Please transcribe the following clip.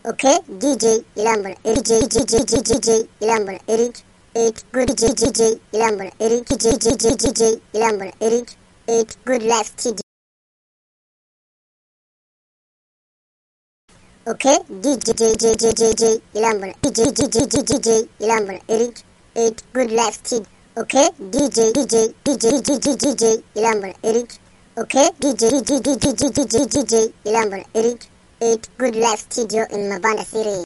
Okay, DJ Ilambra, DJ Ilambra, Eric, 8 good DJ Ilambra, Eric, DJ Ilambra, Eric, 8 good last TJ. Okay, DJ Ilambra, DJ Ilambra, Eric, 8 good last TJ. Okay, DJ Ilambra, Eric. Okay, DJ Ilambra, Eric, 8 good last studio in Mabanda City.